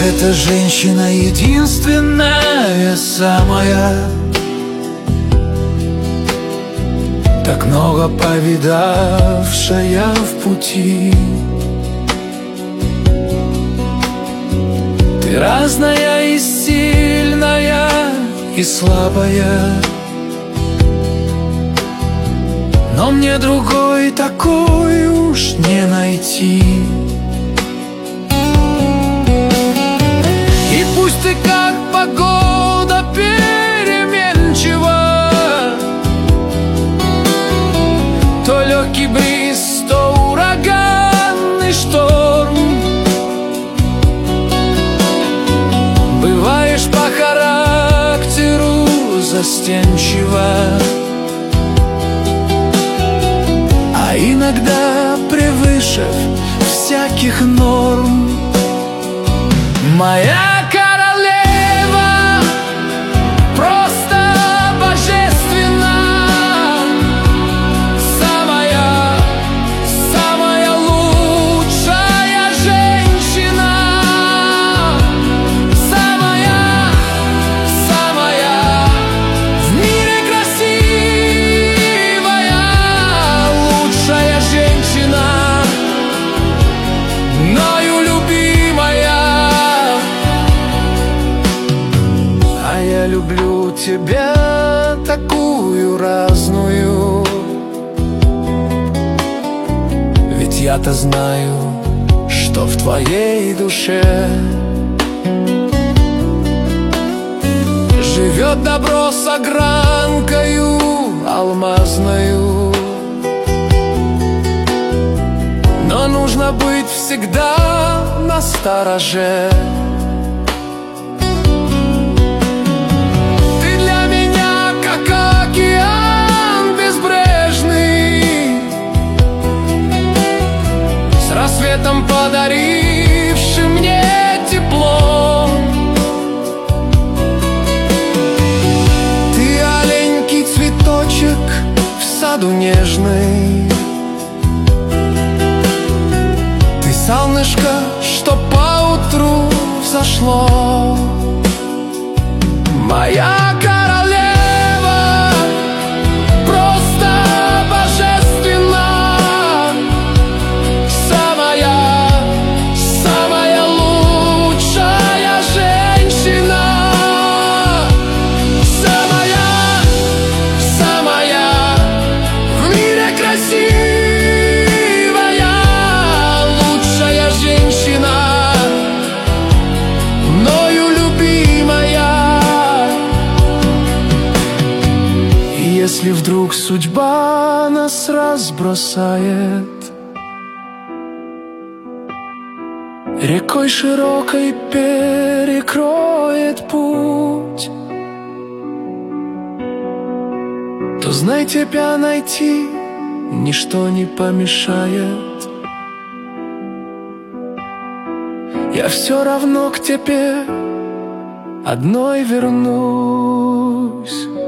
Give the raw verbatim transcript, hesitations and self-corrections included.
эта женщина единственная, самая, так много повидавшая в пути. Ты разная и сильная, и слабая, но мне другой такой уж не найти. И пусть ты как погода переменчива, то легкий бриз, то ураганный шторм. Бываешь по характеру застенчива, а иногда превыше всяких норм. Моя королева просто божественна, самая, самая лучшая женщина, самая, самая в мире красивая, лучшая женщина, мною любимая. А я люблю тебя такую разную, ведь я-то знаю, что в твоей душе живет добро с огранкою алмазною. Но нужно быть всегда настороже. Ты для меня как океан безбрежный, с рассветом подаривший мне тепло. Ты аленький цветочек в саду нежный, ты солнышко, что поутру взошло. Моя королева просто божественна, самая, самая лучшая женщина, самая, самая в мире красивая, лучшая женщина, мною любимая. И если вдруг судьба нас разбросает, рекой широкой перекроет путь, то знай, тебя найти ничто не помешает. Я все равно к тебе одной вернусь.